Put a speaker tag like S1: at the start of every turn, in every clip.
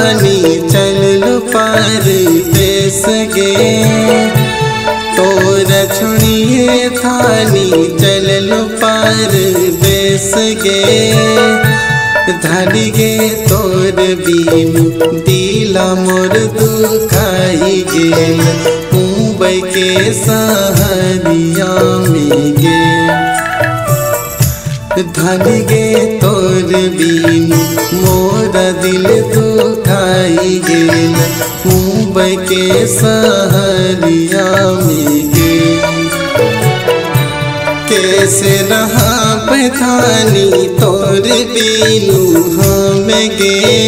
S1: थानी चललु पार देश गे तोरा छुड़िए थानी चललु पार देश गे धारी गे तोर बीनु दिला मोर दुखाई गेल मुंबई के सहरिया में गे धारी गे तोर बीनु मोरा दिल दुखाई गेल मुंबई के सहरिया में गे कैसे रहा बथानी तोर बीनु हम गे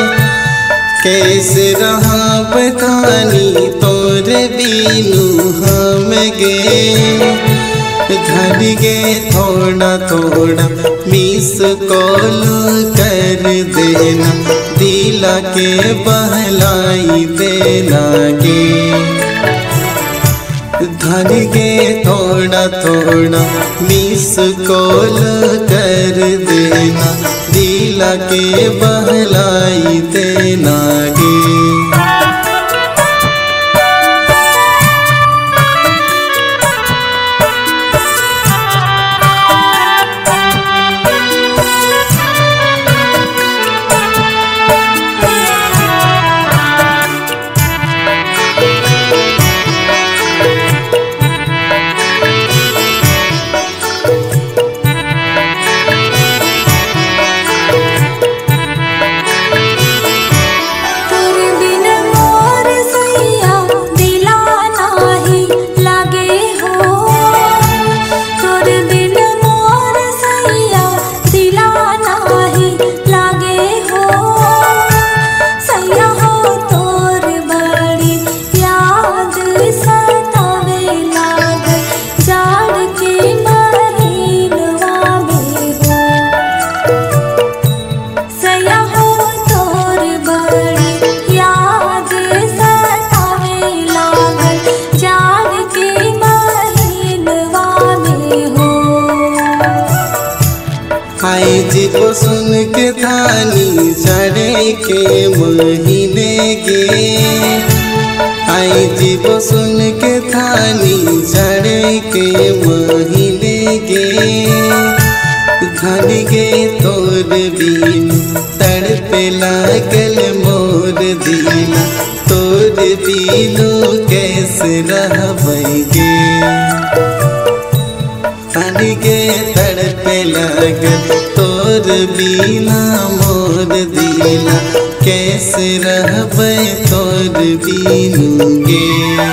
S1: कैसे रहा बथानी तोर बीनु हम गे घर गे थोड़ा थोड़ा मिस कॉल कर देना दिला के बहलाई देना गे धन गे थोड़ा थोड़ा मिस कॉल कर देना दिला के बहलाई देना गे आई जी को सुन के थानी चढ़े के महीने गे आई जी को सुन के थानी चढ़े के महीने गे धन गे तोर बीनु तड़पे लागल मोर दिला तोर बीनु कैसे रहबै गे धन गे तड़पे लागल तोर बिना मोर दिला कैसे रहबै तोर बीनु गे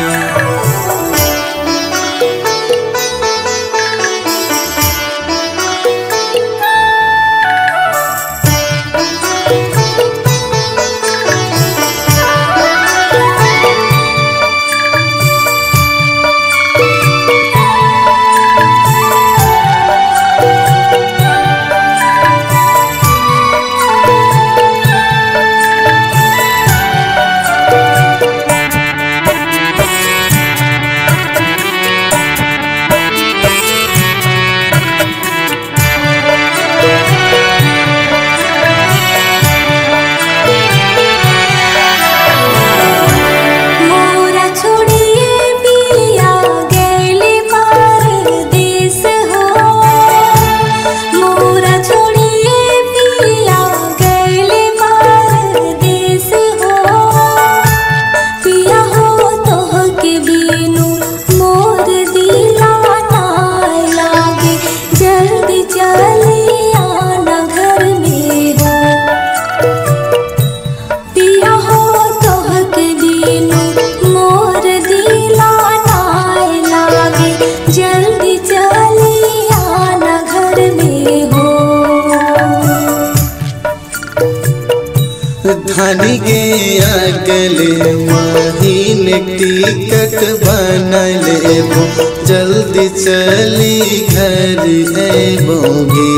S1: धन गे अगले महीने टिकट बना लेबो जल्दी चली घर एबोगे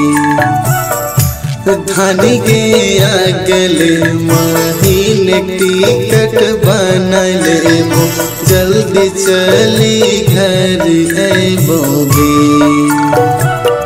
S1: धन गे अगले महीने टिकट बना लेबो जल्दी चली घर एबोगे।